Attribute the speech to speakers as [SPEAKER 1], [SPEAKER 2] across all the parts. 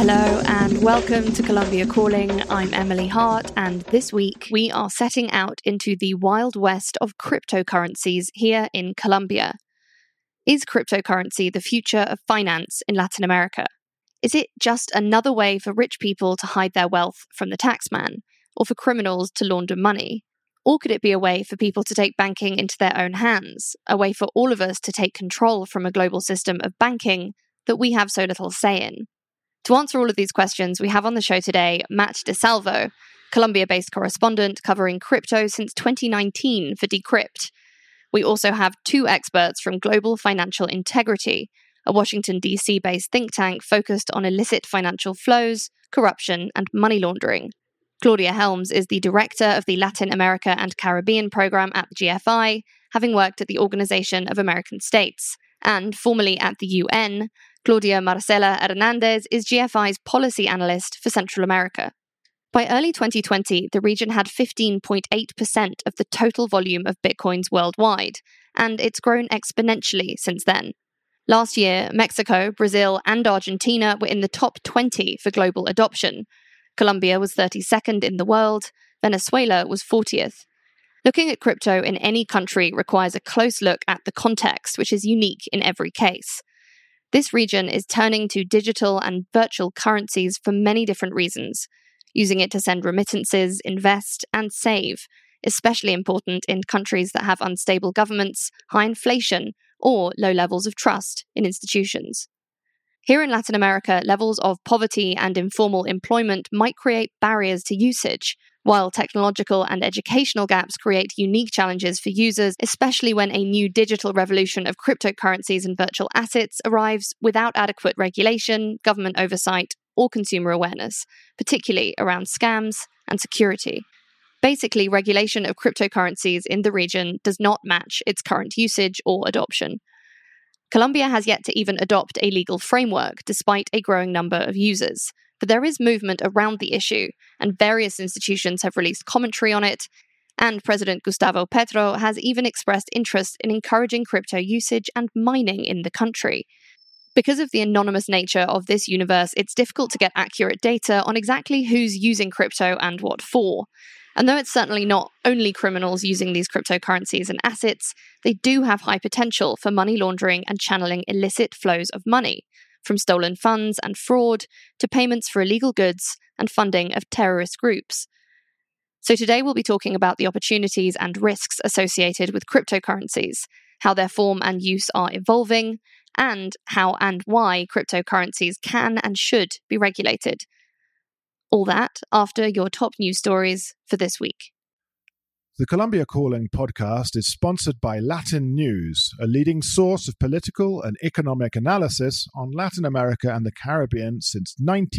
[SPEAKER 1] Hello and welcome to Colombia Calling. I'm Emily Hart, and this week we are setting out into the wild west of cryptocurrencies here in Colombia. Is cryptocurrency the future of finance in Latin America? Is it just another way for rich people to hide their wealth from the taxman, or for criminals to launder money? Or could it be a way for people to take banking into their own hands, a way for all of us to take control from a global system of banking that we have so little say in? To answer all of these questions, we have on the show today Matt DeSalvo, Colombia-based correspondent covering crypto since 2019 for Decrypt. We also have two experts from Global Financial Integrity, a Washington, D.C.-based think tank focused on illicit financial flows, corruption, and money laundering. Claudia Helms is the director of the Latin America and Caribbean program at the GFI, having worked at the Organization of American States. And formerly at the UN, Claudia Marcela Hernandez is GFI's policy analyst for Central America. By early 2020, the region had 15.8% of the total volume of bitcoins worldwide, and it's grown exponentially since then. Last year, Mexico, Brazil, and Argentina were in the top 20 for global adoption. Colombia was 32nd in the world, Venezuela was 40th. Looking at crypto in any country requires a close look at the context, which is unique in every case. This region is turning to digital and virtual currencies for many different reasons, using it to send remittances, invest, and save, especially important in countries that have unstable governments, high inflation, or low levels of trust in institutions. Here in Latin America, levels of poverty and informal employment might create barriers to usage, while technological and educational gaps create unique challenges for users, especially when a new digital revolution of cryptocurrencies and virtual assets arrives without adequate regulation, government oversight, or consumer awareness, particularly around scams and security. Basically, regulation of cryptocurrencies in the region does not match its current usage or adoption. Colombia has yet to even adopt a legal framework, despite a growing number of users. But there is movement around the issue, and various institutions have released commentary on it, and President Gustavo Petro has even expressed interest in encouraging crypto usage and mining in the country. Because of the anonymous nature of this universe, it's difficult to get accurate data on exactly who's using crypto and what for. And though it's certainly not only criminals using these cryptocurrencies and assets, they do have high potential for money laundering and channeling illicit flows of money, from stolen funds and fraud to payments for illegal goods and funding of terrorist groups. So today we'll be talking about the opportunities and risks associated with cryptocurrencies, how their form and use are evolving, and how and why cryptocurrencies can and should be regulated. All that after your top news stories for this week.
[SPEAKER 2] The Colombia Calling podcast is sponsored by Latin News, a leading source of political and economic analysis on Latin America and the Caribbean since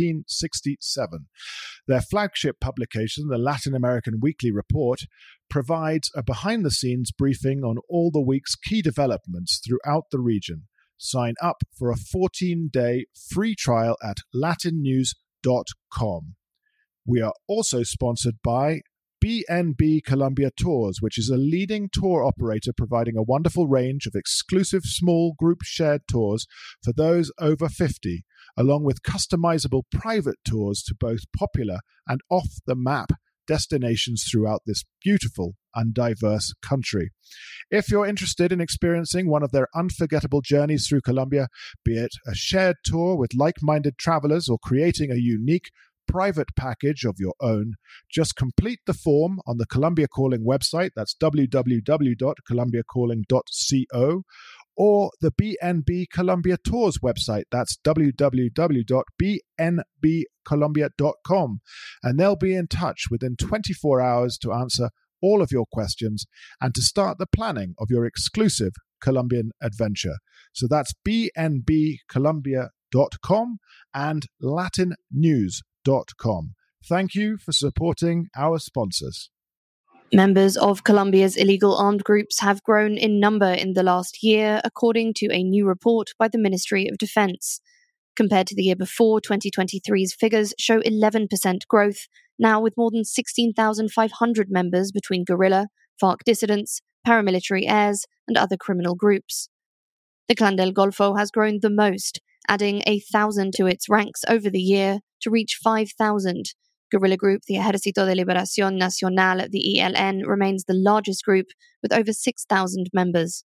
[SPEAKER 2] 1967. Their flagship publication, the Latin American Weekly Report, provides a behind-the-scenes briefing on all the week's key developments throughout the region. Sign up for a 14-day free trial at latinnews.com. We are also sponsored by BNB Colombia Tours, which is a leading tour operator providing a wonderful range of exclusive small group shared tours for those over 50, along with customizable private tours to both popular and off-the-map destinations throughout this beautiful and diverse country. If you're interested in experiencing one of their unforgettable journeys through Colombia, be it a shared tour with like-minded travelers or creating a unique private package of your own, just complete the form on the Colombia Calling website, that's www.colombiacalling.co, or the BNB Colombia Tours website, that's www.bnbcolombia.com, and they'll be in touch within 24 hours to answer all of your questions and to start the planning of your exclusive Colombian adventure. So that's bnbcolombia.com and latinnews.com. Thank you for supporting our sponsors.
[SPEAKER 1] Members of Colombia's illegal armed groups have grown in number in the last year, according to a new report by the Ministry of Defense. Compared to the year before, 2023's figures show 11% growth, now with more than 16,500 members between guerrilla, FARC dissidents, paramilitary heirs, and other criminal groups. The Clan del Golfo has grown the most, adding 1,000 to its ranks over the year to reach 5,000. Guerrilla group the Ejército de Liberación Nacional, the ELN, remains the largest group with over 6,000 members.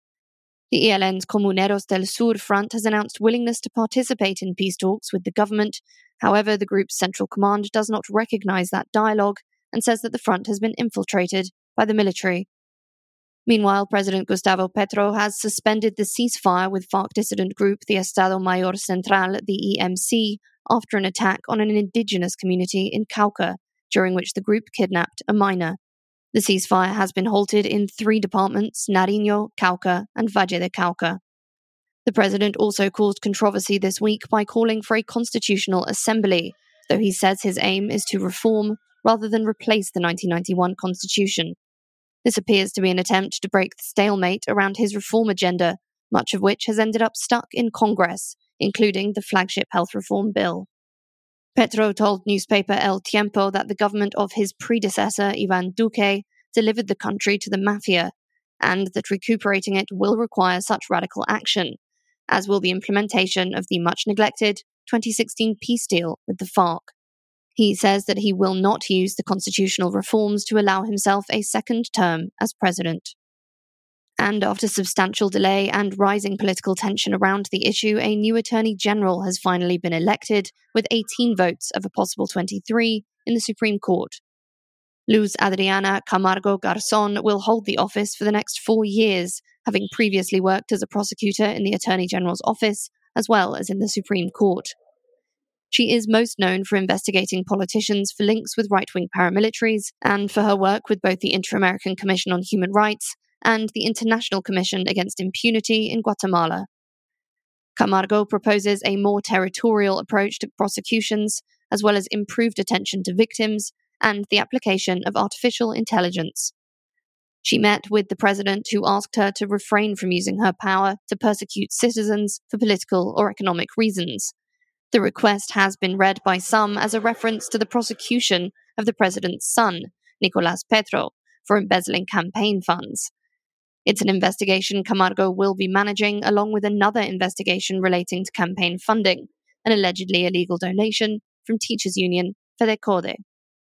[SPEAKER 1] The ELN's Comuneros del Sur front has announced willingness to participate in peace talks with the government. However, the group's central command does not recognize that dialogue and says that the front has been infiltrated by the military. Meanwhile, President Gustavo Petro has suspended the ceasefire with FARC dissident group the Estado Mayor Central, the EMC, after an attack on an indigenous community in Cauca, during which the group kidnapped a minor. The ceasefire has been halted in 3 departments, Nariño, Cauca, and Valle de Cauca. The president also caused controversy this week by calling for a constitutional assembly, though he says his aim is to reform rather than replace the 1991 constitution. This appears to be an attempt to break the stalemate around his reform agenda, much of which has ended up stuck in Congress, including the flagship health reform bill. Petro told newspaper El Tiempo that the government of his predecessor, Ivan Duque, delivered the country to the mafia, and that recuperating it will require such radical action, as will the implementation of the much-neglected 2016 peace deal with the FARC. He says that he will not use the constitutional reforms to allow himself a second term as president. And after substantial delay and rising political tension around the issue, a new Attorney General has finally been elected, with 18 votes of a possible 23 in the Supreme Court. Luz Adriana Camargo Garzón will hold the office for the next 4 years, having previously worked as a prosecutor in the Attorney General's office, as well as in the Supreme Court. She is most known for investigating politicians for links with right-wing paramilitaries and for her work with both the Inter-American Commission on Human Rights and the International Commission Against Impunity in Guatemala. Camargo proposes a more territorial approach to prosecutions, as well as improved attention to victims and the application of artificial intelligence. She met with the president, who asked her to refrain from using her power to persecute citizens for political or economic reasons. The request has been read by some as a reference to the prosecution of the president's son, Nicolás Petro, for embezzling campaign funds. It's an investigation Camargo will be managing, along with another investigation relating to campaign funding, an allegedly illegal donation from teachers' union FEDECODE.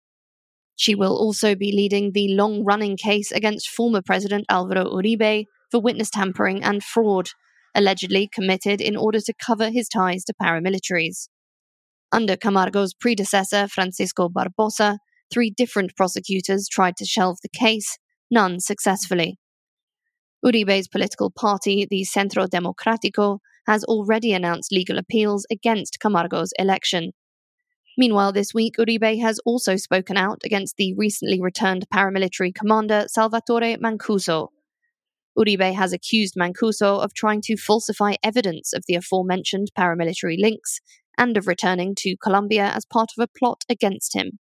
[SPEAKER 1] She will also be leading the long-running case against former President Álvaro Uribe for witness tampering and fraud, allegedly committed in order to cover his ties to paramilitaries. Under Camargo's predecessor, Francisco Barbosa, 3 different prosecutors tried to shelve the case, none successfully. Uribe's political party, the Centro Democrático, has already announced legal appeals against Camargo's election. Meanwhile, this week, Uribe has also spoken out against the recently returned paramilitary commander Salvatore Mancuso. Uribe has accused Mancuso of trying to falsify evidence of the aforementioned paramilitary links and of returning to Colombia as part of a plot against him.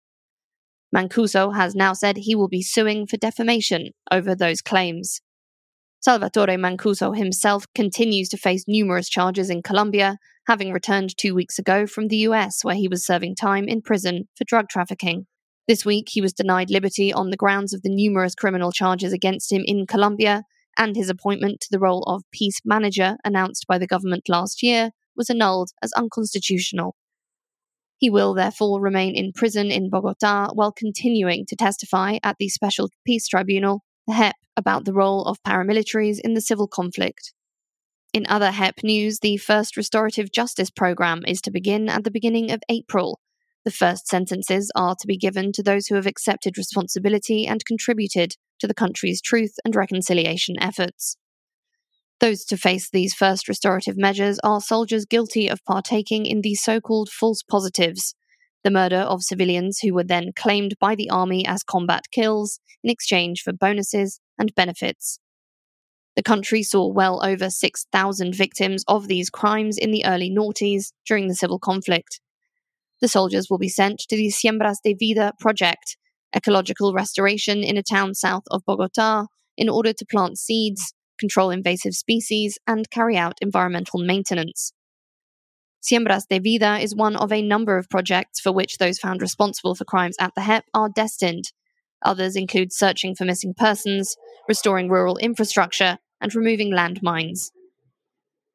[SPEAKER 1] Mancuso has now said he will be suing for defamation over those claims. Salvatore Mancuso himself continues to face numerous charges in Colombia, having returned 2 weeks ago from the US, where he was serving time in prison for drug trafficking. This week, he was denied liberty on the grounds of the numerous criminal charges against him in Colombia, and his appointment to the role of peace manager, announced by the government last year, was annulled as unconstitutional. He will therefore remain in prison in Bogotá while continuing to testify at the Special Peace Tribunal, the HEP, about the role of paramilitaries in the civil conflict. In other HEP news, the first restorative justice program is to begin at the beginning of April. The first sentences are to be given to those who have accepted responsibility and contributed to the country's truth and reconciliation efforts. Those to face these first restorative measures are soldiers guilty of partaking in the so-called false positives, the murder of civilians who were then claimed by the army as combat kills in exchange for bonuses and benefits. The country saw well over 6,000 victims of these crimes in the early noughties during the civil conflict. The soldiers will be sent to the Siembras de Vida project, ecological restoration in a town south of Bogotá, in order to plant seeds, control invasive species, and carry out environmental maintenance. Siembras de Vida is one of a number of projects for which those found responsible for crimes at the HEP are destined. Others include searching for missing persons, restoring rural infrastructure, and removing landmines.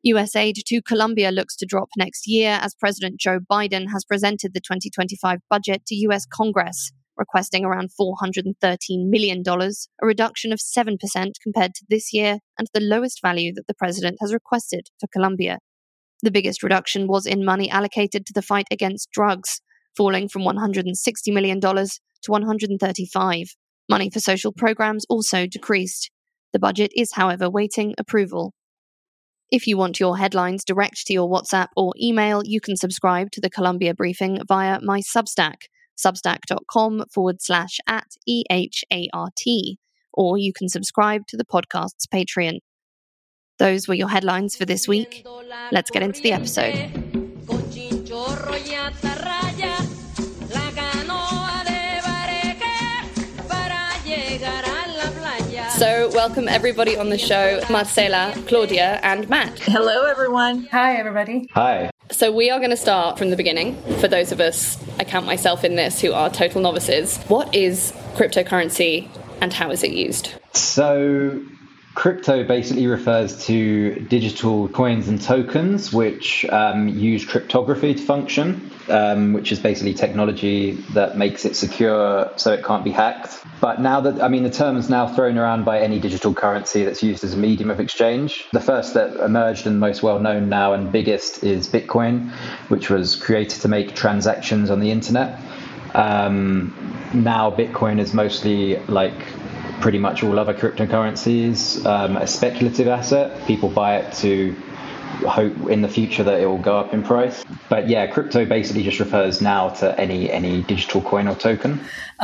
[SPEAKER 1] US aid to Colombia looks to drop next year as President Joe Biden has presented the 2025 budget to US Congress, requesting around $413 million, a reduction of 7% compared to this year and the lowest value that the president has requested for Colombia. The biggest reduction was in money allocated to the fight against drugs, falling from $160 million to $135 million. Money for social programs also decreased. The budget is, however, waiting approval. If you want your headlines direct to your WhatsApp or email, you can subscribe to the Colombia Briefing via my Substack, substack.com/@EHART, or you can subscribe to the podcast's Patreon. Those were your headlines for this week. Let's get into the episode. So, welcome everybody on the show, Marcela, Claudia, and Matt.
[SPEAKER 3] Hello, everyone. Hi, everybody.
[SPEAKER 4] Hi.
[SPEAKER 1] So we are going to start from the beginning. For those of us, I count myself in this, who are total novices. What is cryptocurrency and how is it used?
[SPEAKER 4] So crypto basically refers to digital coins and tokens which use cryptography to function, which is basically technology that makes it secure so it can't be hacked. But now that, the term is now thrown around by any digital currency that's used as a medium of exchange. The first that emerged and most well known now and biggest is Bitcoin, which was created to make transactions on the internet. Now Bitcoin is mostly like pretty much all other cryptocurrencies, a speculative asset. People buy it to hope in the future that it will go up in price. But yeah, crypto basically just refers now to any digital coin or token.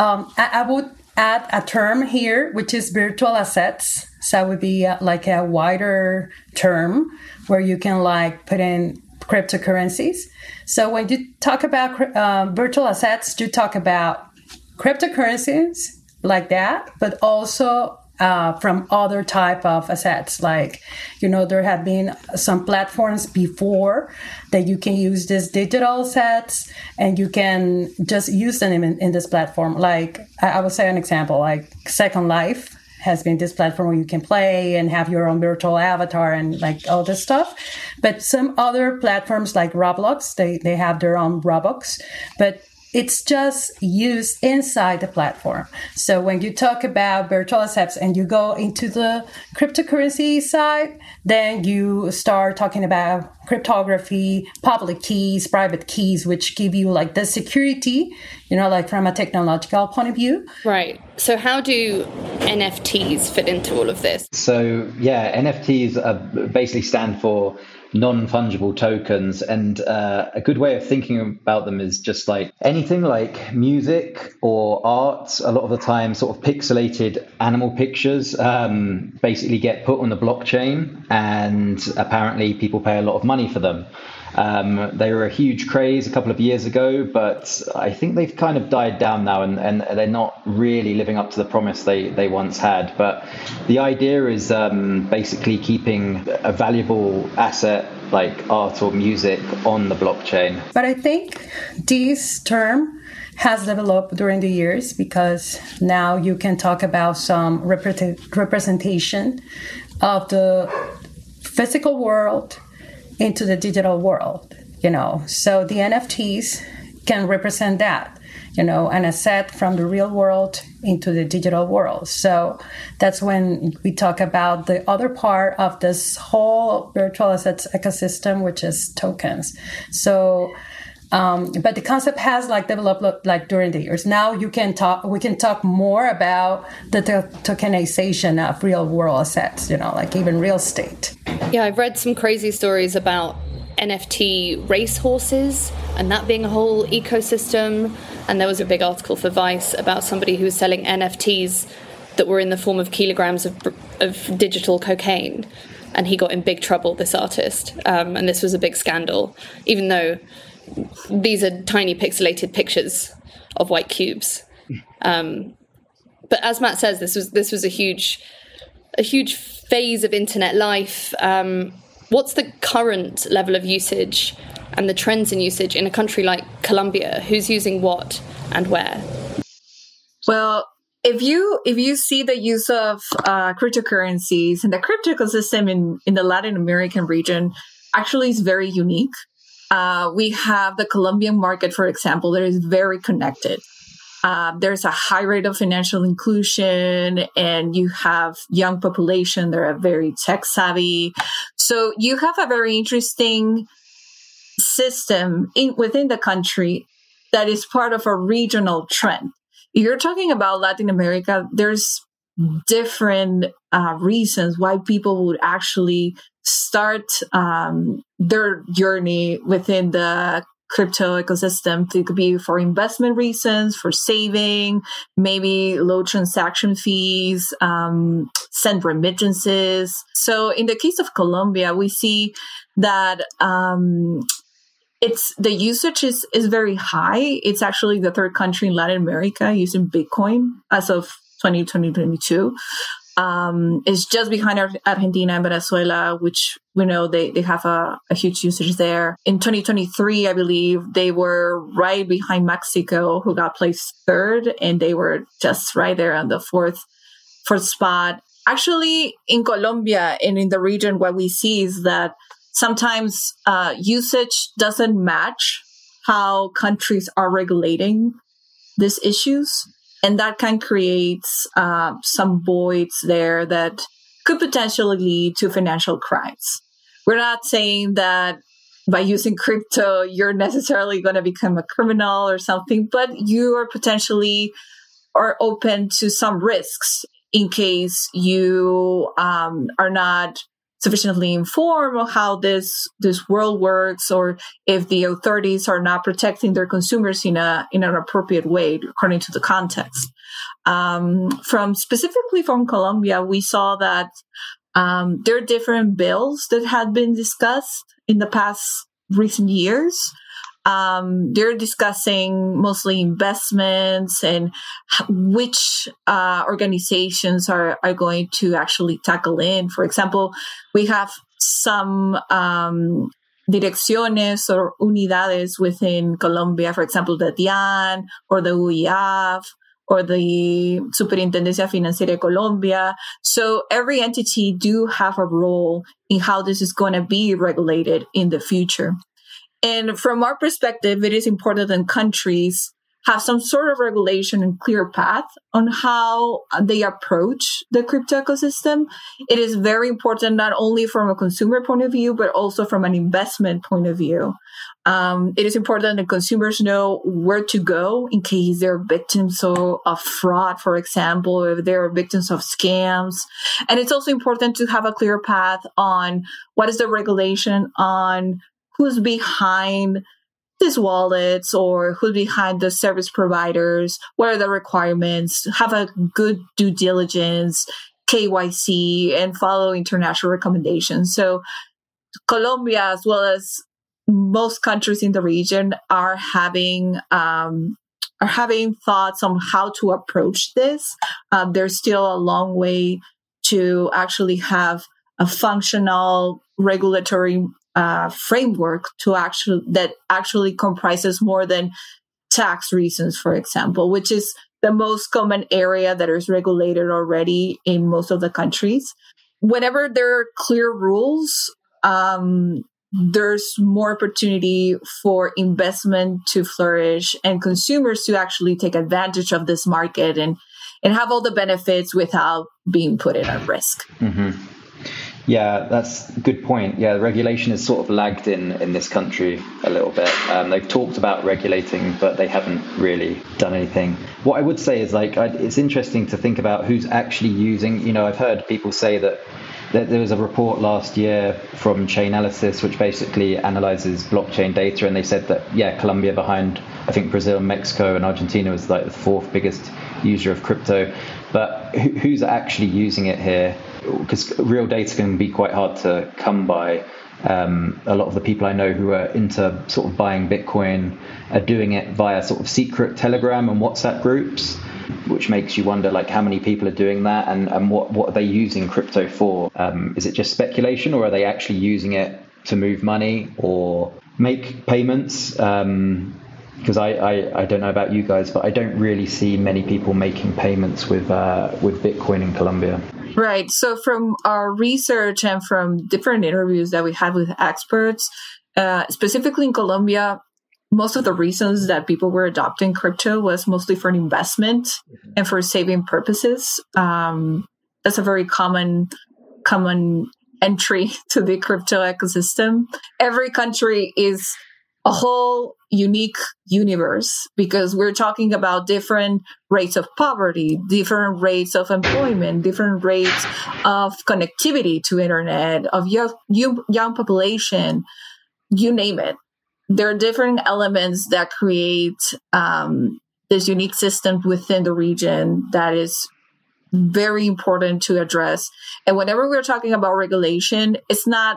[SPEAKER 3] I would add a term here, which is virtual assets. So it would be like a wider term where you can like put in cryptocurrencies. So when you talk about virtual assets, you talk about cryptocurrencies like that, but also from other type of assets. Like, there have been some platforms before that you can use these digital assets and you can just use them in this platform. Like, I would say an example, like Second Life has been this platform where you can play and have your own virtual avatar and like all this stuff. But some other platforms like Roblox, they have their own Robux, but it's just used inside the platform. So when you talk about virtual assets and you go into the cryptocurrency side, then you start talking about cryptography, public keys, private keys, which give you like the security, like from a technological point of view.
[SPEAKER 1] Right. So how do NFTs fit into all of this?
[SPEAKER 4] So yeah, NFTs basically stand for non-fungible tokens, and a good way of thinking about them is just like anything like music or art. A lot of the time sort of pixelated animal pictures basically get put on the blockchain, and apparently people pay a lot of money for them. They were a huge craze a couple of years ago, but I think they've kind of died down now, and they're not really living up to the promise they once had. But the idea is basically keeping a valuable asset like art or music on the blockchain.
[SPEAKER 3] But I think this term has developed during the years because now you can talk about some representation of the physical world into the digital world, So the NFTs can represent that, an asset from the real world into the digital world. So that's when we talk about the other part of this whole virtual assets ecosystem, which is tokens. So, but the concept has like developed like during the years. Now we can talk more about the tokenization of real world assets, like even real estate.
[SPEAKER 1] Yeah, I've read some crazy stories about NFT racehorses and that being a whole ecosystem. And there was a big article for Vice about somebody who was selling NFTs that were in the form of kilograms of digital cocaine. And he got in big trouble, this artist. And this was a big scandal, even though these are tiny pixelated pictures of white cubes. But as Matt says, this was a huge phase of internet life. What's the current level of usage and the trends in usage in a country like Colombia? Who's using what and where?
[SPEAKER 3] Well,
[SPEAKER 5] if you see the use of cryptocurrencies and the crypto ecosystem in the Latin American region, actually is very unique. We have the Colombian market, for example, that is very connected. There's a high rate of financial inclusion, and you have young population that are very tech savvy. So you have a very interesting system within the country that is part of a regional trend. If you're talking about Latin America, there's different reasons why people would actually start their journey within the crypto ecosystem. It could be for investment reasons, for saving, maybe low transaction fees, send remittances. So in the case of Colombia, we see that the usage is very high. It's actually the third country in Latin America using Bitcoin as of 2022. It's just behind Argentina and Venezuela, which we know they have a huge usage there. In 2023, I believe they were right behind Mexico, who got placed third, and they were just right there on the fourth spot. Actually, in Colombia and in the region, what we see is that sometimes usage doesn't match how countries are regulating these issues. And that can create some voids there that could potentially lead to financial crimes. We're not saying that by using crypto, you're necessarily going to become a criminal or something, but you are potentially are open to some risks in case you are not sufficiently informed of how this world works, or if the authorities are not protecting their consumers in an appropriate way according to the context. Specifically from Colombia, we saw that there are different bills that had been discussed in the past recent years. They're discussing mostly investments and which organizations are going to actually tackle in. For example, we have some direcciones or unidades within Colombia, for example, the DIAN or the UIAF or the Superintendencia Financiera de Colombia. So every entity do have a role in how this is going to be regulated in the future. And from our perspective, it is important that countries have some sort of regulation and clear path on how they approach the crypto ecosystem. It is very important, not only from a consumer point of view, but also from an investment point of view. It is important that consumers know where to go in case they're victims of fraud, for example, if they're victims of scams. And it's also important to have a clear path on what is the regulation on who's behind these wallets or who's behind the service providers, what are the requirements, have a good due diligence, KYC, and follow international recommendations. So Colombia, as well as most countries in the region, are having thoughts on how to approach this. There's still a long way to actually have a functional regulatory framework that actually comprises more than tax reasons, for example, which is the most common area that is regulated already in most of the countries. Whenever there are clear rules, there's more opportunity for investment to flourish and consumers to actually take advantage of this market and have all the benefits without being put at risk.
[SPEAKER 4] Mm-hmm. Yeah, that's a good point. Yeah, the regulation has sort of lagged in this country a little bit. They've talked about regulating, but they haven't really done anything. What I would say is it's interesting to think about who's actually using, I've heard people say that there was a report last year from Chainalysis, which basically analyzes blockchain data. And they said that, Colombia behind, I think, Brazil, Mexico and Argentina was the fourth biggest user of crypto. But who's actually using it here? Because real data can be quite hard to come by. A lot of the people I know who are into sort of buying Bitcoin are doing it via sort of secret Telegram and WhatsApp groups, which makes you wonder how many people are doing that and what are they using crypto for? Is it just speculation, or are they actually using it to move money or make payments? because I don't know about you guys, but I don't really see many people making payments with Bitcoin in Colombia.
[SPEAKER 5] Right. So from our research and from different interviews that we had with experts, specifically in Colombia, most of the reasons that people were adopting crypto was mostly for an investment and for saving purposes. That's a very common entry to the crypto ecosystem. Every country is a whole unique universe because we're talking about different rates of poverty, different rates of employment, different rates of connectivity to internet, of young population, you name it. There are different elements that create this unique system within the region that is very important to address. And whenever we're talking about regulation, it's not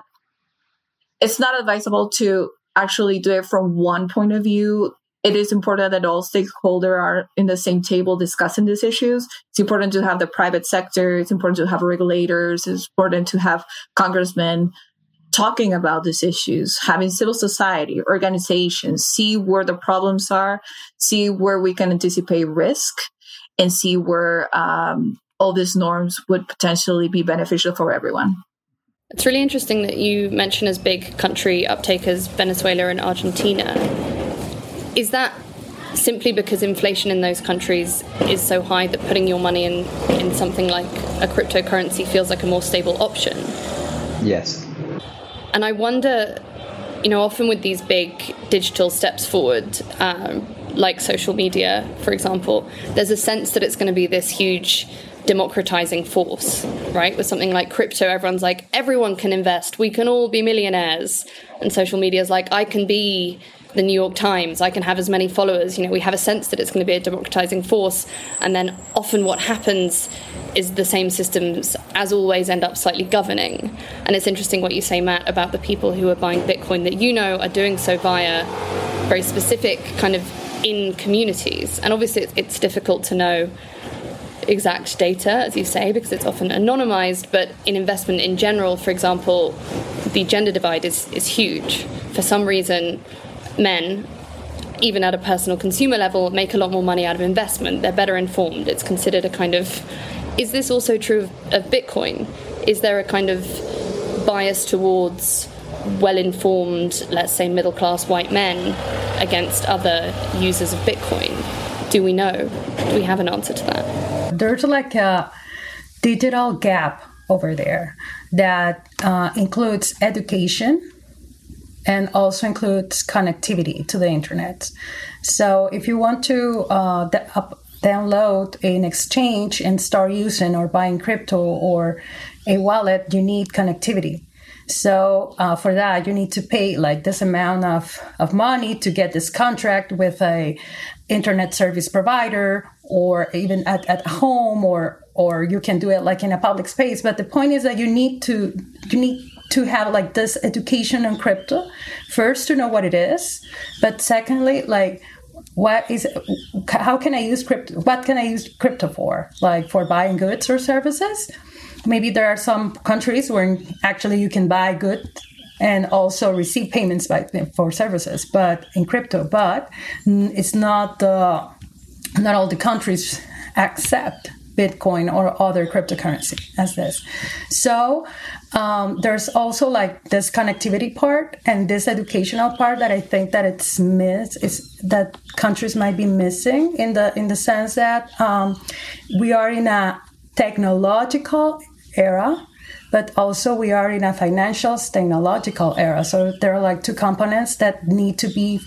[SPEAKER 5] advisable to actually do it from one point of view. It is important that all stakeholders are in the same table discussing these issues. It's important to have the private sector. It's important to have regulators. It's important to have congressmen talking about these issues, having civil society, organizations, see where the problems are, see where we can anticipate risk, and see where all these norms would potentially be beneficial for everyone.
[SPEAKER 1] It's really interesting that you mention as big country uptake as Venezuela and Argentina. Is that simply because inflation in those countries is so high that putting your money in something like a cryptocurrency feels like a more stable option?
[SPEAKER 4] Yes.
[SPEAKER 1] And I wonder, often with these big digital steps forward, like social media, for example, there's a sense that it's going to be this huge democratizing force, right? With something like crypto, everyone's like, everyone can invest, we can all be millionaires. And social media is like, I can be the New York Times, I can have as many followers. We have a sense that it's going to be a democratizing force. And then often what happens is the same systems, as always, end up slightly governing. And it's interesting what you say, Matt, about the people who are buying Bitcoin that are doing so via very specific kind of in communities. And obviously it's difficult to know exact data, as you say, because it's often anonymized, but in investment in general, for example, the gender divide is huge. For some reason, men, even at a personal consumer level, make a lot more money out of investment. They're better informed. It's considered a kind of... Is this also true of Bitcoin? Is there a kind of bias towards well-informed, let's say middle-class white men against other users of Bitcoin? Do we know? Do we have an answer to that?
[SPEAKER 3] There's like a digital gap over there that includes education and also includes connectivity to the internet. So if you want to download an exchange and start using or buying crypto or a wallet, you need connectivity. So for that, you need to pay like this amount of money to get this contract with a internet service provider, or even at home, or you can do it like in a public space. But the point is that you need to have like this education on crypto, first to know what it is, but secondly, like how can I use crypto? What can I use crypto for? Like for buying goods or services? Maybe there are some countries where actually you can buy goods and also receive payments for services, but in crypto. But it's not all the countries accept Bitcoin or other cryptocurrency as this. So there's also like this connectivity part and this educational part that I think that it's missed, is that countries might be missing in the sense that we are in a technological era, but also we are in a financial technological era. So there are like two components that need to be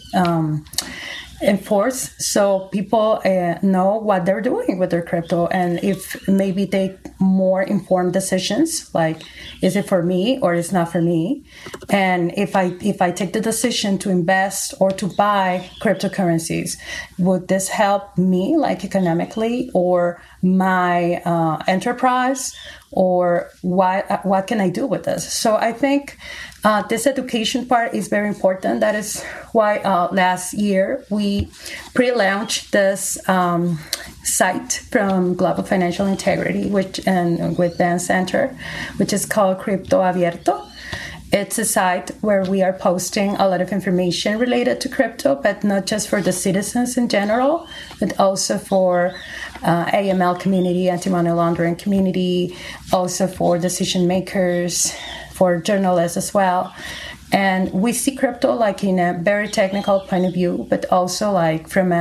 [SPEAKER 3] enforced, so people know what they're doing with their crypto, and if maybe take more informed decisions, like is it for me or is not for me, and if I take the decision to invest or to buy cryptocurrencies, would this help me like economically or my enterprise, or what can I do with this? So I think this education part is very important. That is why last year we pre-launched this site from Global Financial Integrity, and with Dan Center, which is called Crypto Abierto. It's a site where we are posting a lot of information related to crypto, but not just for the citizens in general, but also for AML community, anti-money laundering community, also for decision makers, for journalists as well. And we see crypto like in a very technical point of view, but also like from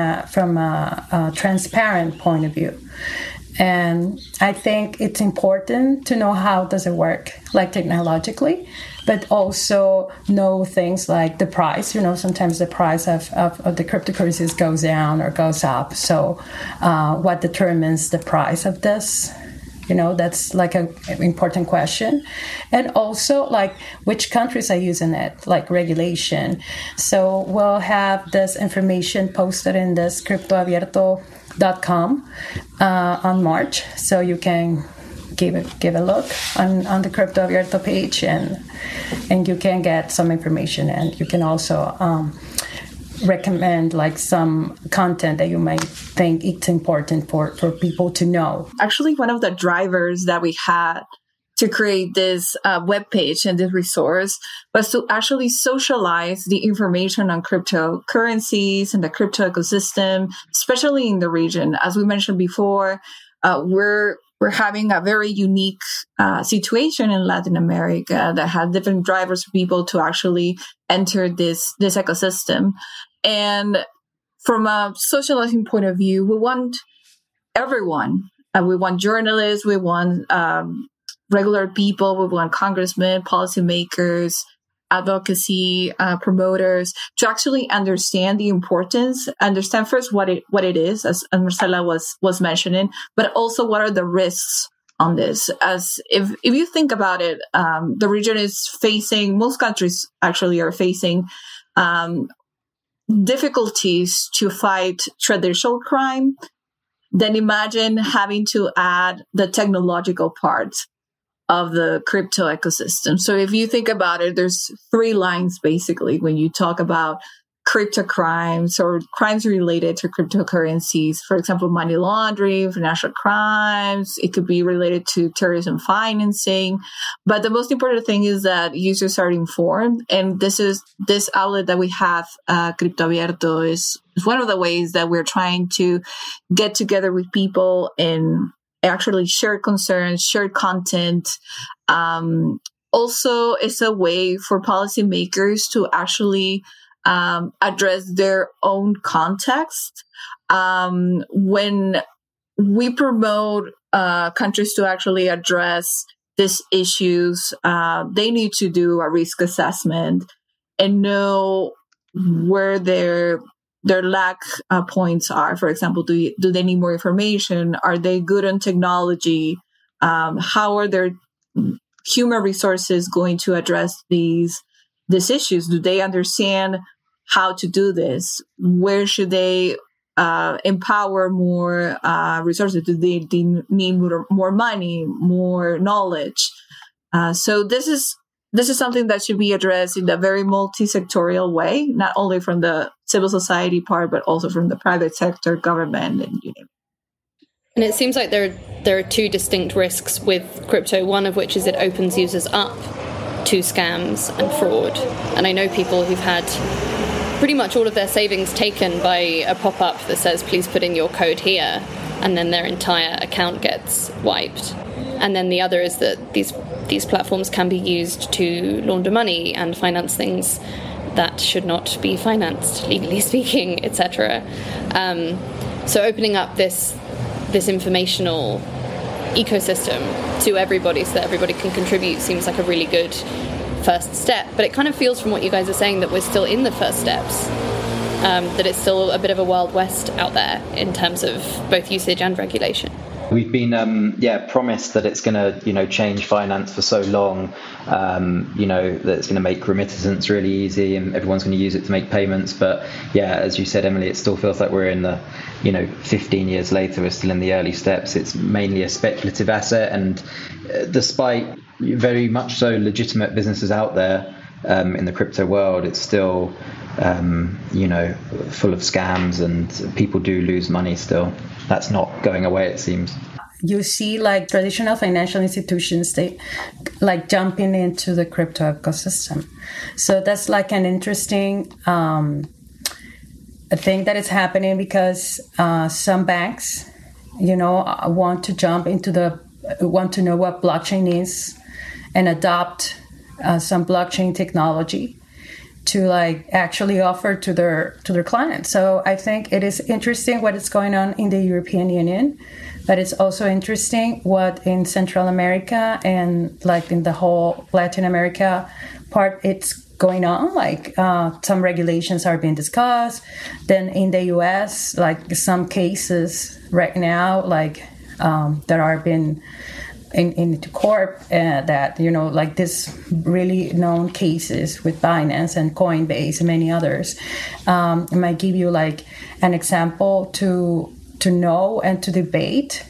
[SPEAKER 3] a transparent point of view. And I think it's important to know how does it work, like technologically, but also know things like the price. Sometimes the price of the cryptocurrencies goes down or goes up. So what determines the price of this? That's like an important question. And also like which countries are using it, like regulation. So we'll have this information posted in this CryptoAbierto.com on March. So you can give a look on the Crypto Abierto page and you can get some information, and you can also recommend like some content that you might think it's important for people to know.
[SPEAKER 5] Actually, one of the drivers that we had to create this webpage and this resource was to actually socialize the information on cryptocurrencies and the crypto ecosystem, especially in the region. As we mentioned before, we're having a very unique situation in Latin America that has different drivers for people to actually enter this ecosystem. And from a socializing point of view, we want everyone. We want journalists, we want regular people, we want congressmen, policymakers, advocacy promoters to actually understand the importance, understand first what it is, as Marcela was mentioning, but also what are the risks on this. As if you think about it, the region is facing, most countries actually are facing difficulties to fight traditional crime. Then imagine having to add the technological part of the crypto ecosystem. So if you think about it, there's 3 lines basically when you talk about crypto crimes or crimes related to cryptocurrencies. For example, money laundering, financial crimes. It could be related to terrorism financing. But the most important thing is that users are informed. And this outlet that we have, Crypto Abierto, is one of the ways that we're trying to get together with people and actually share concerns, share content. Also, it's a way for policymakers to actually address their own context. When we promote countries to actually address these issues, they need to do a risk assessment and know where their lack points are. For example, do they need more information? Are they good on technology? How are their human resources going to address these issues? Do they understand how to do this? Where should they empower more resources? Do they need more money, more knowledge? So this is something that should be addressed in a very multi-sectorial way, not only from the civil society part, but also from the private sector, government, and you know.
[SPEAKER 1] And it seems like there are 2 distinct risks with crypto, one of which is it opens users up to scams and fraud. And I know people who've had pretty much all of their savings taken by a pop-up that says, please put in your code here, and then their entire account gets wiped. And then the other is that these platforms can be used to launder money and finance things that should not be financed, legally speaking, etc. So opening up this informational ecosystem to everybody so that everybody can contribute seems like a really good first step. But it kind of feels from what you guys are saying that we're still in the first steps, that it's still a bit of a wild west out there in terms of both usage and regulation.
[SPEAKER 4] We've been, promised that it's going to, change finance for so long, that it's going to make remittance really easy and everyone's going to use it to make payments. But yeah, as you said, Emily, it still feels like we're in the, 15 years later, we're still in the early steps. It's mainly a speculative asset. And despite very much so legitimate businesses out there in the crypto world, it's still, full of scams and people do lose money still. That's not going away, it seems.
[SPEAKER 3] you see like traditional financial institutions, they like jumping into the crypto ecosystem. So that's like an interesting a thing that is happening because some banks, want to want to know what blockchain is and adopt some blockchain technology to like actually offer to their clients. So I think it is interesting what is going on in the European Union, but it's also interesting what in Central America and like in the whole Latin America part it's going on. Like some regulations are being discussed. Then in the US, like some cases right now, like that are being into court that, like this really known cases with Binance and Coinbase and many others. I might give you like an example to know and to debate,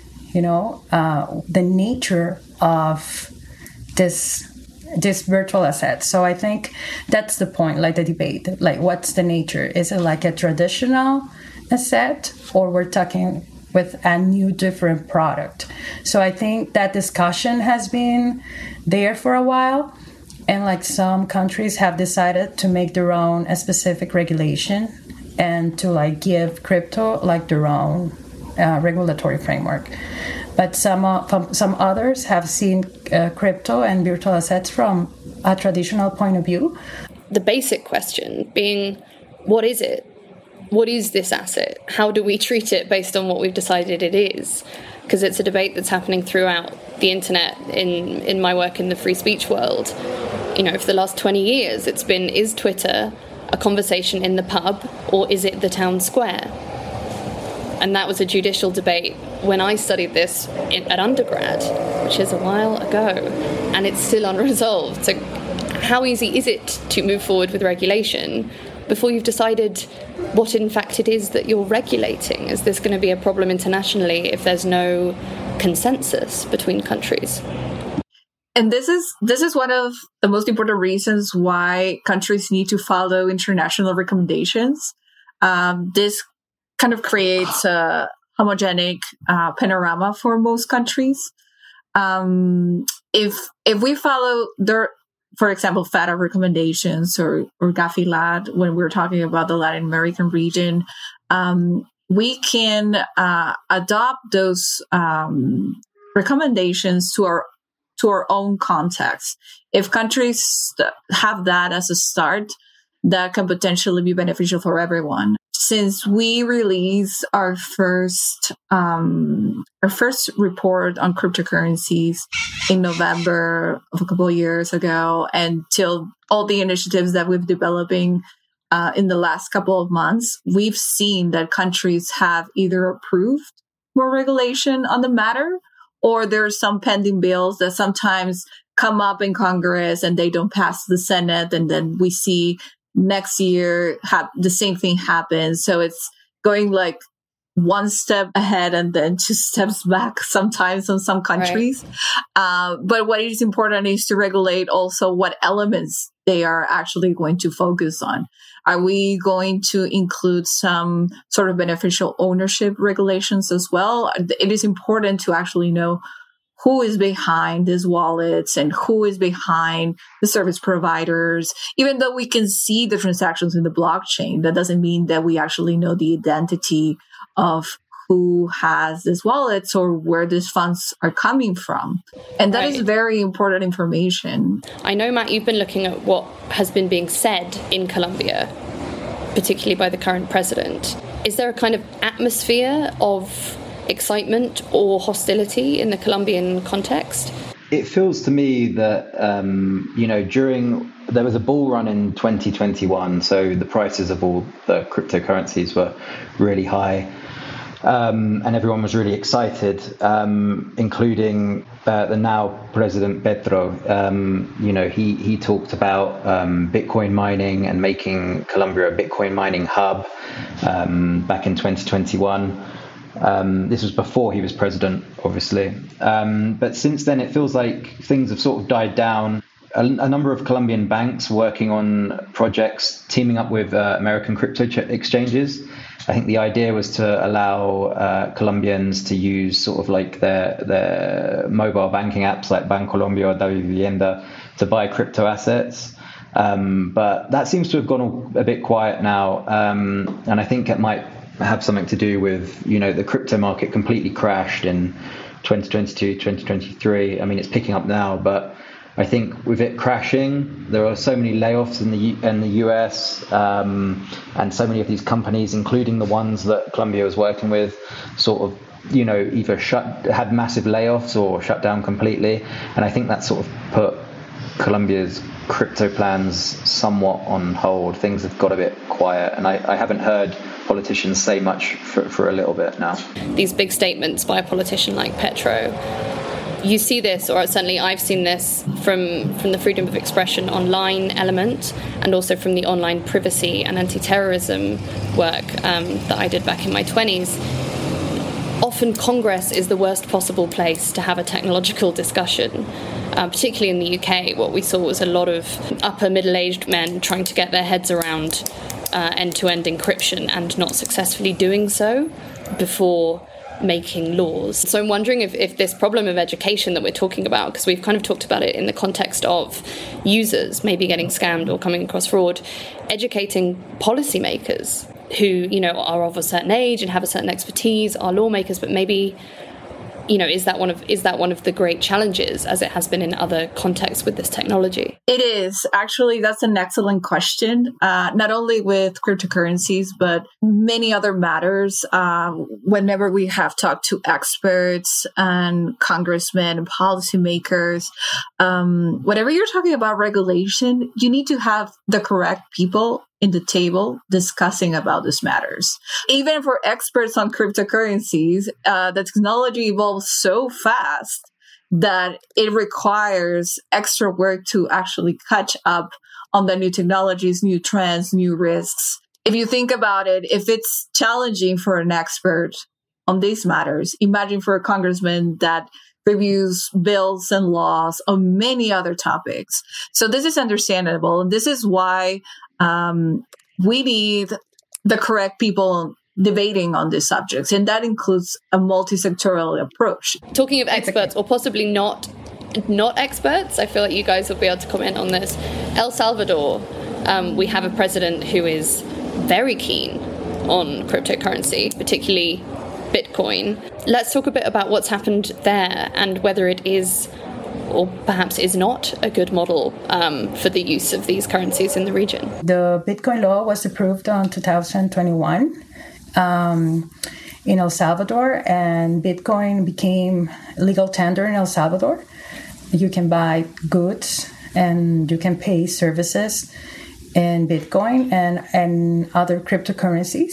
[SPEAKER 3] the nature of this virtual asset. So I think that's the point, like the debate, like what's the nature? Is it like a traditional asset or we're talking with a new different product? So I think that discussion has been there for a while, and like some countries have decided to make their own a specific regulation and to like give crypto like their own regulatory framework. But some others have seen crypto and virtual assets from a traditional point of view.
[SPEAKER 1] The basic question being, what is it? What is this asset? How do we treat it based on what we've decided it is? Because it's a debate that's happening throughout the internet in my work in the free speech world. For the last 20 years, it's been, is Twitter a conversation in the pub or is it the town square? And that was a judicial debate when I studied this at undergrad, which is a while ago, and it's still unresolved. So how easy is it to move forward with regulation before you've decided what in fact it is that you're regulating? Is this going to be a problem internationally if there's no consensus between countries?
[SPEAKER 5] And this is one of the most important reasons why countries need to follow international recommendations. This kind of creates a homogenic panorama for most countries. If we follow for example, FATF recommendations or GAFI-LAT, when we're talking about the Latin American region, we can adopt those recommendations to our own context. If countries have that as a start, that can potentially be beneficial for everyone. Since we released our first report on cryptocurrencies in November of a couple of years ago, and till all the initiatives that we've developing in the last couple of months, we've seen that countries have either approved more regulation on the matter, or there's some pending bills that sometimes come up in Congress and they don't pass the Senate, and then we see next year the same thing happens. So it's going like one step ahead and then 2 steps back sometimes in some countries. Right. But what is important is to regulate also what elements they are actually going to focus on. Are we going to include some sort of beneficial ownership regulations as well? It is important to actually know who is behind these wallets and who is behind the service providers. Even though we can see the transactions in the blockchain, that doesn't mean that we actually know the identity of who has these wallets or where these funds are coming from. And that is very important information.
[SPEAKER 1] I know, Matt, you've been looking at what has been being said in Colombia, particularly by the current president. Is there a kind of atmosphere of excitement or hostility in the Colombian context?
[SPEAKER 4] It feels to me that, there was a bull run in 2021, so the prices of all the cryptocurrencies were really high, and everyone was really excited, including the now President Petro. He talked about Bitcoin mining and making Colombia a Bitcoin mining hub back in 2021. This was before he was president, obviously. But since then, it feels like things have sort of died down. a number of Colombian banks working on projects teaming up with American crypto exchanges. I think the idea was to allow Colombians to use sort of like their mobile banking apps like Bancolombia or Davivienda to buy crypto assets. But that seems to have gone a bit quiet now. And I think it might have something to do with, the crypto market completely crashed in 2022, 2023. I mean, it's picking up now, but I think with it crashing, there are so many layoffs in the US, and so many of these companies, including the ones that Colombia was working with, sort of, either had massive layoffs or shut down completely. And I think that sort of put Colombia's crypto plans somewhat on hold. Things have got a bit quiet, and I haven't heard politicians say much for a little bit now.
[SPEAKER 1] These big statements by a politician like Petro, you see this, or certainly I've seen this from the freedom of expression online element, and also from the online privacy and anti-terrorism work that I did back in my 20s. Often Congress is the worst possible place to have a technological discussion. Particularly in the UK, what we saw was a lot of upper middle-aged men trying to get their heads around end-to-end encryption and not successfully doing so before making laws. So I'm wondering if this problem of education that we're talking about, because we've kind of talked about it in the context of users maybe getting scammed or coming across fraud, educating policymakers who, are of a certain age and have a certain expertise, are lawmakers, but maybe, is that one of the great challenges, as it has been in other contexts with this technology?
[SPEAKER 5] It is. Actually, that's an excellent question. Not only with cryptocurrencies, but many other matters. Whenever we have talked to experts and congressmen and policymakers, whenever you're talking about regulation, you need to have the correct people in the table discussing about these matters. Even for experts on cryptocurrencies, the technology evolves so fast that it requires extra work to actually catch up on the new technologies, new trends, new risks. If you think about it, if it's challenging for an expert on these matters, imagine for a congressman that reviews bills and laws on many other topics. So this is understandable. And this is why we need the correct people debating on these subjects. And that includes a multi-sectoral approach.
[SPEAKER 1] Talking of experts, or possibly not experts, I feel like you guys will be able to comment on this. El Salvador, we have a president who is very keen on cryptocurrency, particularly Bitcoin. Let's talk a bit about what's happened there and whether it is, or perhaps is not, a good model for the use of these currencies in the region.
[SPEAKER 3] The Bitcoin law was approved in 2021 in El Salvador, and Bitcoin became legal tender in El Salvador. You can buy goods and you can pay services in Bitcoin and other cryptocurrencies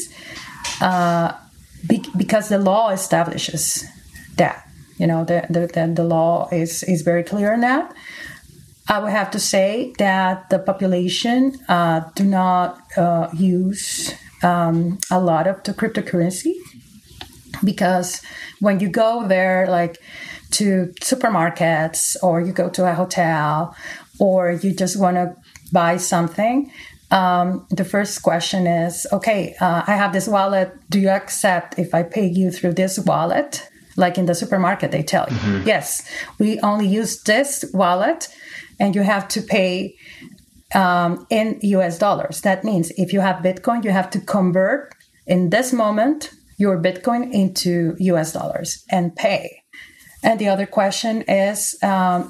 [SPEAKER 3] because the law establishes that. The law is very clear on that. I would have to say that the population do not use a lot of the cryptocurrency, because when you go there, like to supermarkets, or you go to a hotel, or you just want to buy something, the first question is, okay, I have this wallet. Do you accept if I pay you through this wallet? Like in the supermarket, they tell you, yes, we only use this wallet, and you have to pay in US dollars. That means if you have Bitcoin, you have to convert in this moment your Bitcoin into US dollars and pay. And the other question is, there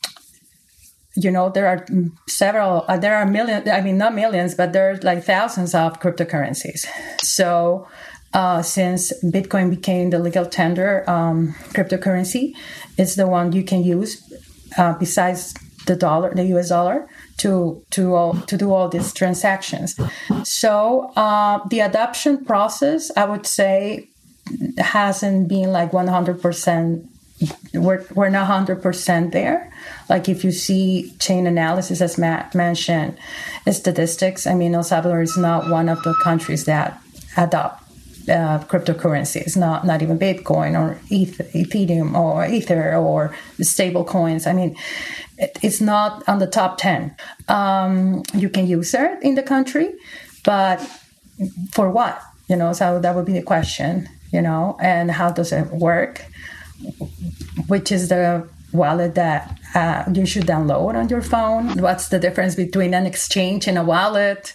[SPEAKER 3] are millions, not millions, but there are like thousands of cryptocurrencies. So since Bitcoin became the legal tender cryptocurrency, it's the one you can use besides the US dollar, to do all these transactions. So the adoption process, I would say, hasn't been like 100%. We're not 100% there. Like if you see chain analysis, as Matt mentioned, statistics, El Salvador is not one of the countries that adopt cryptocurrencies, not even Bitcoin or Ethereum or Ether or stable coins. I mean, it's not on the top 10. You can use it in the country, but for what? So that would be the question, and how does it work? Which is the wallet that you should download on your phone? What's the difference between an exchange and a wallet?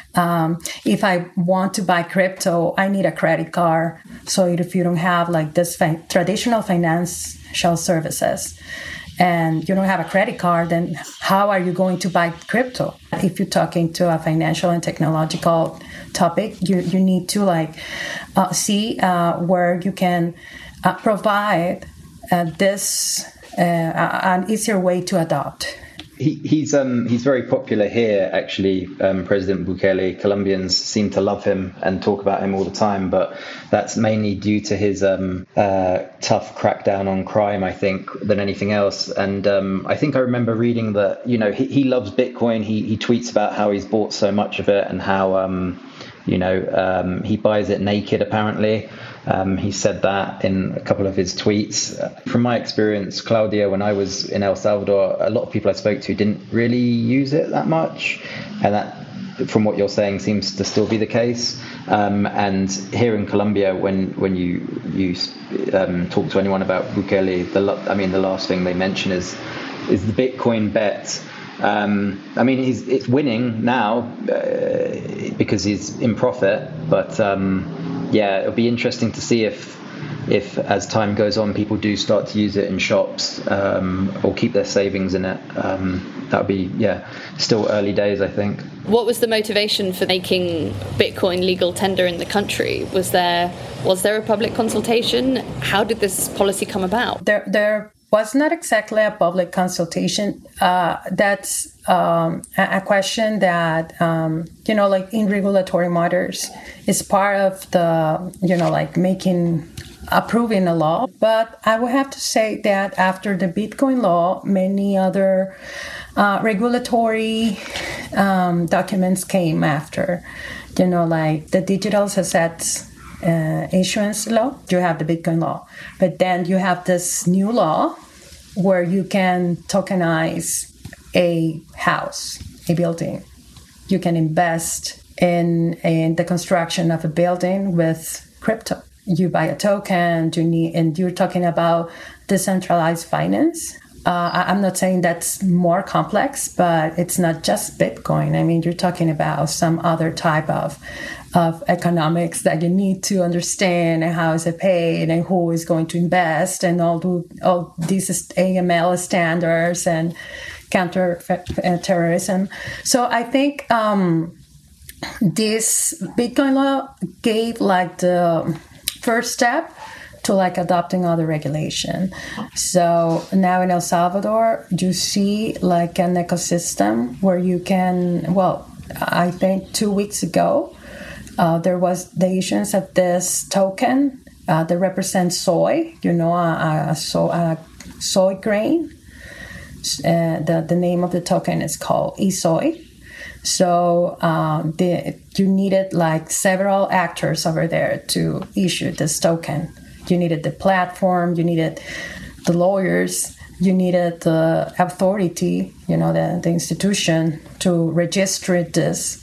[SPEAKER 3] If I want to buy crypto, I need a credit card. So if you don't have like this traditional financial services and you don't have a credit card, then how are you going to buy crypto? If you're talking to a financial and technological topic, you need to see where you can provide this an easier way to adopt.
[SPEAKER 4] He's very popular here, actually. President Bukele. Colombians seem to love him and talk about him all the time, but that's mainly due to his tough crackdown on crime, I think, than anything else. And I think I remember reading that, he loves Bitcoin. He tweets about how he's bought so much of it and how, he buys it naked, apparently. He said that in a couple of his tweets. From my experience, Claudia, when I was in El Salvador, a lot of people I spoke to didn't really use it that much. And that, from what you're saying, seems to still be the case. And here in Colombia, when you talk to anyone about Bukele, the last thing they mention is the Bitcoin bet. It's winning now because he's in profit, but it'll be interesting to see if as time goes on, people do start to use it in shops or keep their savings in it. That would be, still early days, I think.
[SPEAKER 1] What was the motivation for making Bitcoin legal tender in the country? Was there a public consultation? How did this policy come about?
[SPEAKER 3] There was not exactly a public consultation. That's a question that, in regulatory matters is part of the, approving a law. But I would have to say that after the Bitcoin law, many other regulatory documents came after, the digital assets issuance law. You have the Bitcoin law, but then you have this new law where you can tokenize a house, a building. You can invest in the construction of a building with crypto. You buy a token, and you're talking about decentralized finance. I'm not saying that's more complex, but it's not just Bitcoin. I mean, you're talking about some other type of economics that you need to understand, and how is it paid, and who is going to invest, and all these AML standards and counter terrorism. So I think this Bitcoin law gave the first step to adopting other regulation. So now in El Salvador, you see an ecosystem where you can, I think 2 weeks ago, there was the issuance of this token that represents soy, a soy grain. The name of the token is called eSoy. So you needed several actors over there to issue this token. You needed the platform, you needed the lawyers, you needed the authority, the institution to register this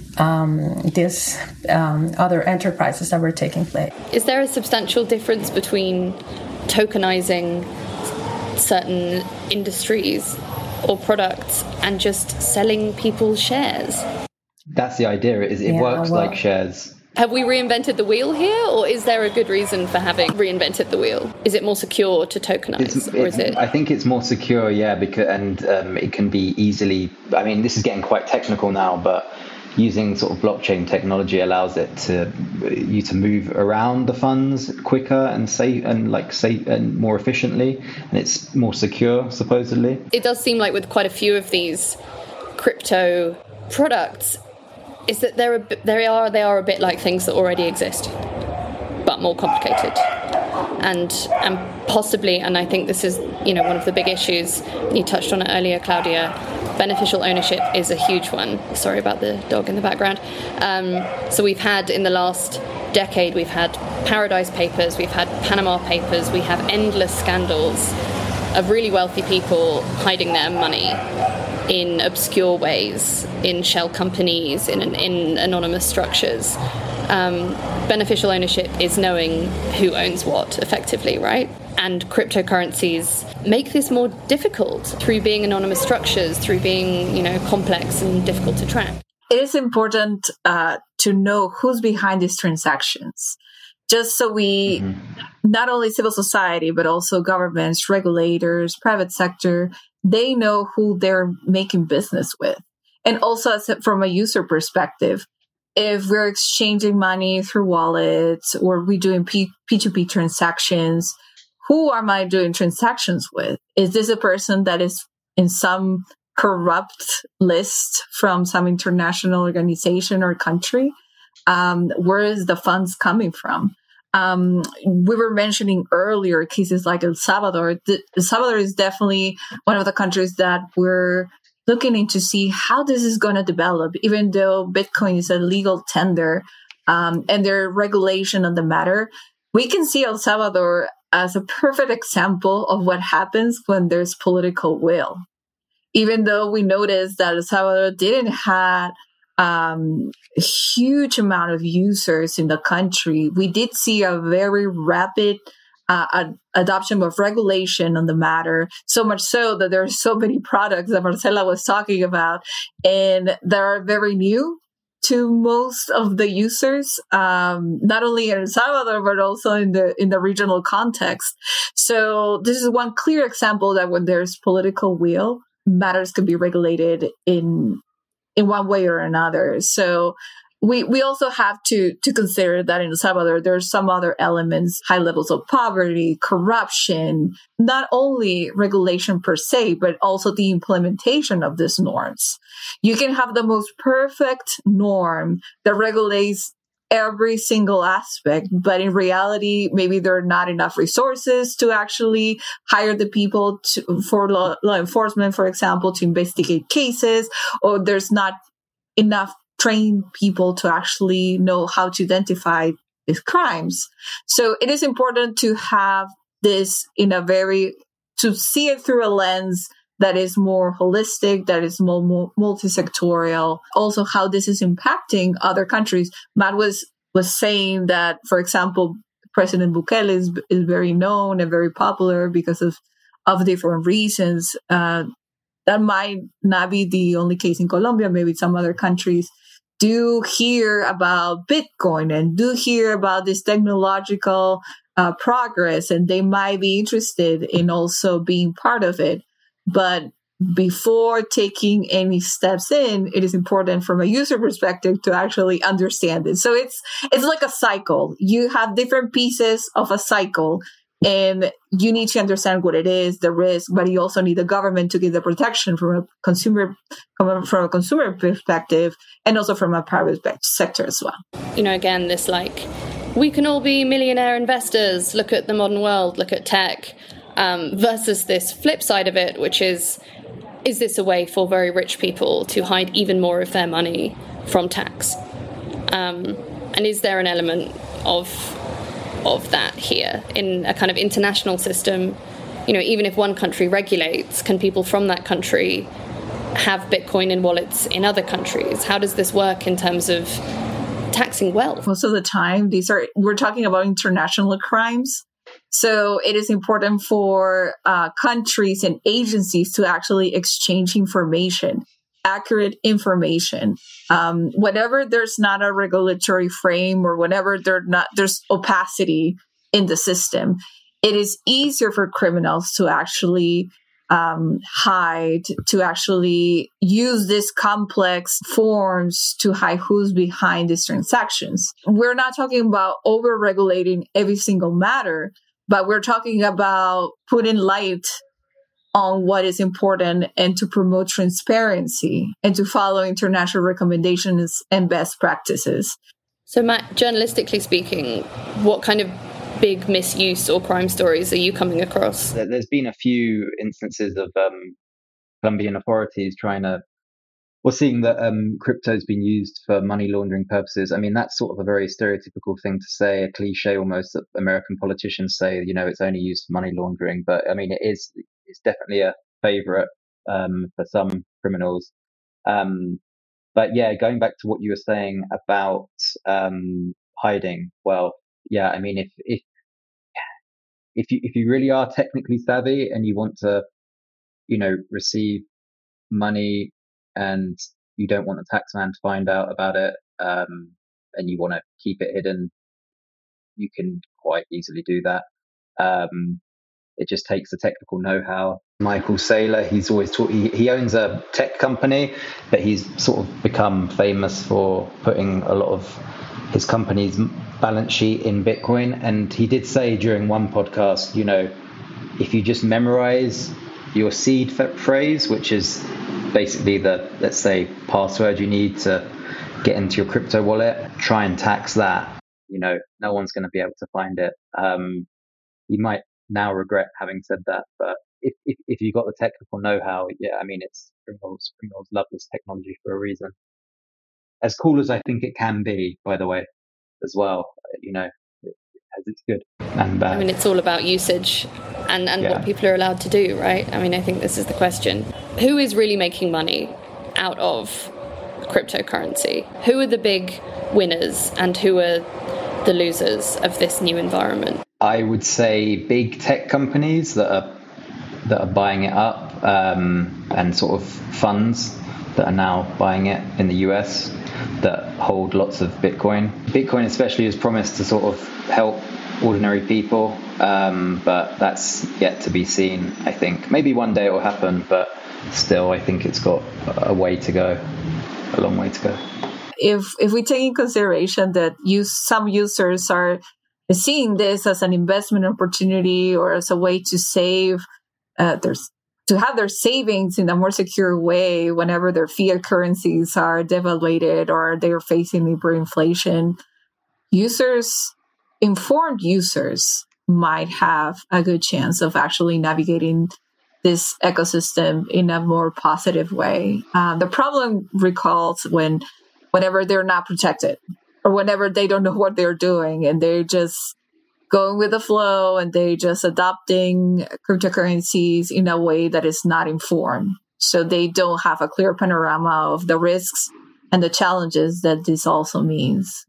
[SPEAKER 3] other enterprises that were taking place.
[SPEAKER 1] Is there a substantial difference between tokenizing certain industries or products and just selling people shares?
[SPEAKER 4] That's the idea. It works like shares.
[SPEAKER 1] Have we reinvented the wheel here, or is there a good reason for having reinvented the wheel? Is it more secure to tokenize, or is it?
[SPEAKER 4] I think it's more secure, because it can be easily. I mean, this is getting quite technical now, but using sort of blockchain technology allows you to move around the funds quicker and safe and more efficiently, and it's more secure, supposedly.
[SPEAKER 1] It does seem like with quite a few of these crypto products, is that they are a bit like things that already exist, but more complicated, and possibly, and I think this is one of the big issues you touched on it earlier, Claudia. beneficial ownership is a huge one. Sorry about the dog in the background. So we've had, in the last decade, we've had Paradise Papers, we've had Panama Papers, we have endless scandals of really wealthy people hiding their money in obscure ways, in shell companies, in anonymous structures. Beneficial ownership is knowing who owns what, effectively, right? And cryptocurrencies make this more difficult through being anonymous structures, through being, complex and difficult to track.
[SPEAKER 5] It is important to know who's behind these transactions, just so we, not only civil society, but also governments, regulators, private sector, they know who they're making business with. And also from a user perspective, if we're exchanging money through wallets or we're doing P2P transactions, who am I doing transactions with? Is this a person that is in some corrupt list from some international organization or country? Where is the funds coming from? We were mentioning earlier cases like El Salvador. El Salvador is definitely one of the countries that we're looking into see how this is going to develop, even though Bitcoin is a legal tender and their regulation on the matter. We can see El Salvador as a perfect example of what happens when there's political will. Even though we noticed that El Salvador didn't have a huge amount of users in the country, we did see a very rapid adoption of regulation on the matter, so much so that there are so many products that Marcela was talking about, and that are very new to most of the users, not only in El Salvador, but also in the regional context. So this is one clear example that when there's political will, matters can be regulated in one way or another. So we also have to consider that in El Salvador, there are some other elements, high levels of poverty, corruption, not only regulation per se, but also the implementation of these norms. You can have the most perfect norm that regulates every single aspect, but in reality, maybe there are not enough resources to actually hire the people for law enforcement, for example, to investigate cases, or there's not enough trained people to actually know how to identify these crimes. So it is important to have this to see it through a lens that is more holistic, that is more multi-sectorial. Also, how this is impacting other countries. Matt was saying that, for example, President Bukele is very known and very popular because of different reasons. That might not be the only case in Colombia. Maybe some other countries do hear about Bitcoin and do hear about this technological progress, and they might be interested in also being part of it. But before taking any steps in, it is important from a user perspective to actually understand it. So it's like a cycle. You have different pieces of a cycle, and you need to understand what it is, the risk, but you also need the government to give the protection from a consumer perspective, and also from a private sector as well.
[SPEAKER 1] Again, this we can all be millionaire investors. Look at the modern world, look at tech, versus this flip side of it, which is this a way for very rich people to hide even more of their money from tax? And is there an element of that here in a kind of international system? Even if one country regulates, can people from that country have Bitcoin in wallets in other countries? How does this work in terms of taxing wealth?
[SPEAKER 5] Most of the time, we're talking about international crimes. So it is important for countries and agencies to actually exchange information, accurate information. Whenever there's not a regulatory frame, or whenever there's opacity in the system, it is easier for criminals to actually hide, to actually use these complex forms to hide who's behind these transactions. We're not talking about over-regulating every single matter, but we're talking about putting light on what is important and to promote transparency and to follow international recommendations and best practices.
[SPEAKER 1] So, Matt, journalistically speaking, what kind of big misuse or crime stories are you coming across?
[SPEAKER 4] There's been a few instances of Colombian authorities seeing that crypto's been used for money laundering purposes. I mean, that's sort of a very stereotypical thing to say, a cliche almost that American politicians say, it's only used for money laundering. But I mean, it's definitely a favorite for some criminals. But yeah, going back to what you were saying about hiding, well, yeah, I mean, if you really are technically savvy and you want to, receive money and you don't want the taxman to find out about it, and you want to keep it hidden, you can quite easily do that. It just takes the technical know-how. Michael Saylor, he's always he owns a tech company, but he's sort of become famous for putting a lot of his company's balance sheet in Bitcoin. And he did say during one podcast, if you just memorize your seed phrase, which is basically the, let's say, password you need to get into your crypto wallet, try and tax that. No one's going to be able to find it. You might now regret having said that, but if you got the technical know-how, yeah, I mean, it's criminals love this technology for a reason. As cool as I think it can be, by the way, as well, as it's good and bad.
[SPEAKER 1] I mean, it's all about usage and what people are allowed to do, right? I mean, I think this is the question. Who is really making money out of cryptocurrency? Who are the big winners and who are the losers of this new environment?
[SPEAKER 4] I would say big tech companies that are buying it up, and sort of funds that are now buying it in the US that hold lots of Bitcoin. Bitcoin especially is promised to sort of help ordinary people, but that's yet to be seen, I think. Maybe one day it will happen, but still, I think it's got a way to go, a long way to go.
[SPEAKER 5] If we take in consideration that some users are seeing this as an investment opportunity or as a way to save, to have their savings in a more secure way whenever their fiat currencies are devaluated or they're facing hyperinflation, informed users might have a good chance of actually navigating this ecosystem in a more positive way. The problem recalls whenever they're not protected or whenever they don't know what they're doing and they're just going with the flow and they just adopting cryptocurrencies in a way that is not informed. So they don't have a clear panorama of the risks and the challenges that this also means.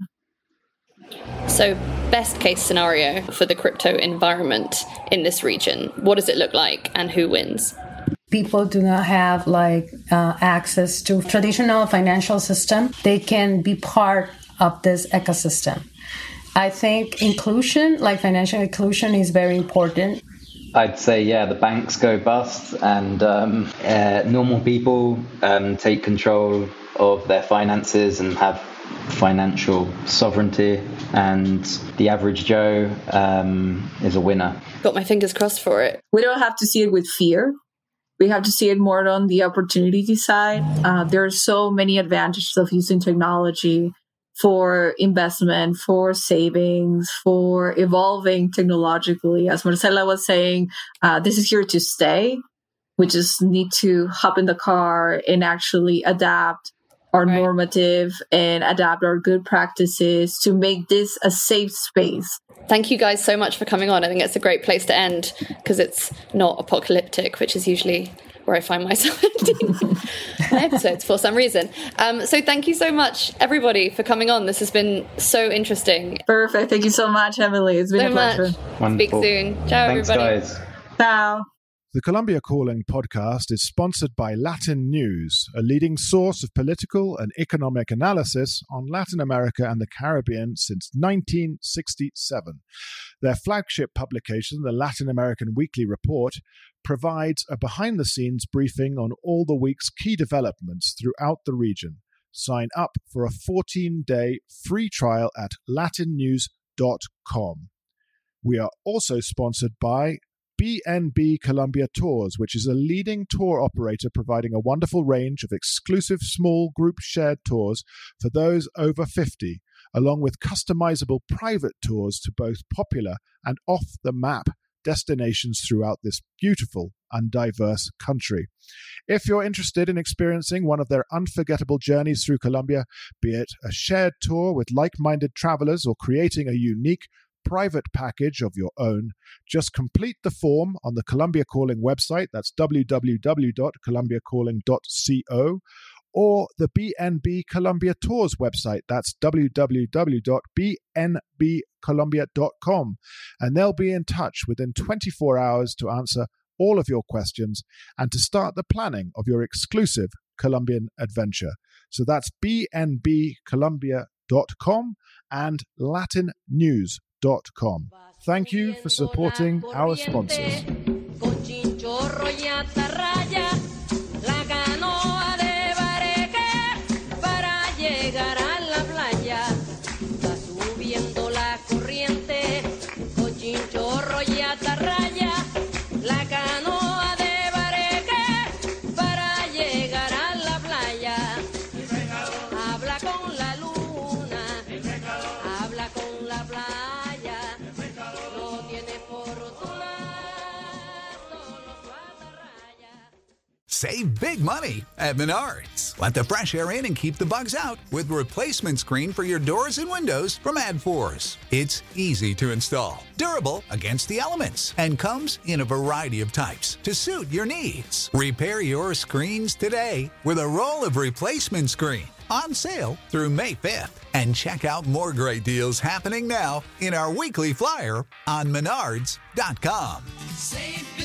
[SPEAKER 1] So best case scenario for the crypto environment in this region, what does it look like and who wins?
[SPEAKER 3] People do not have access to traditional financial system. They can be part of this ecosystem. I think inclusion, financial inclusion, is very important.
[SPEAKER 4] I'd say, the banks go bust and normal people take control of their finances and have financial sovereignty, and the average Joe is a winner.
[SPEAKER 1] Got my fingers crossed for it.
[SPEAKER 5] We don't have to see it with fear. We have to see it more on the opportunity side. There are so many advantages of using technology for investment, for savings, for evolving technologically. As Marcela was saying, this is here to stay. We just need to hop in the car and actually adapt our normative and adapt our good practices to make this a safe space.
[SPEAKER 1] Thank you guys so much for coming on. I think it's a great place to end because it's not apocalyptic, which is usually where I find myself ending my episodes for some reason. So thank you so much, everybody, for coming on. This has been so interesting.
[SPEAKER 5] Perfect. Thank you so much, Emily. It's been a pleasure.
[SPEAKER 4] Wonderful.
[SPEAKER 1] Speak soon. Ciao,
[SPEAKER 4] Thanks,
[SPEAKER 1] everybody.
[SPEAKER 4] Guys.
[SPEAKER 5] Ciao.
[SPEAKER 2] The Colombia Calling podcast is sponsored by Latin News, a leading source of political and economic analysis on Latin America and the Caribbean since 1967. Their flagship publication, the Latin American Weekly Report, provides a behind-the-scenes briefing on all the week's key developments throughout the region. Sign up for a 14-day free trial at latinnews.com. We are also sponsored by BNB Colombia Tours, which is a leading tour operator providing a wonderful range of exclusive small group shared tours for those over 50, along with customizable private tours to both popular and off-the-map destinations throughout this beautiful and diverse country. If you're interested in experiencing one of their unforgettable journeys through Colombia, be it a shared tour with like-minded travelers or creating a unique private package of your own, just complete the form on the Colombia Calling website, that's www.colombiacalling.co, or the BNB Colombia Tours website, that's www.bnbcolombia.com, and they'll be in touch within 24 hours to answer all of your questions and to start the planning of your exclusive Colombian adventure. So that's bnbcolombia.com and latinnews.com. Thank you for supporting our sponsors.
[SPEAKER 6] Save big money at Menards. Let the fresh air in and keep the bugs out with replacement screen for your doors and windows from AdForce. It's easy to install, durable against the elements, and comes in a variety of types to suit your needs. Repair your screens today with a roll of replacement screen on sale through May 5th. And check out more great deals happening now in our weekly flyer on Menards.com.
[SPEAKER 7] Save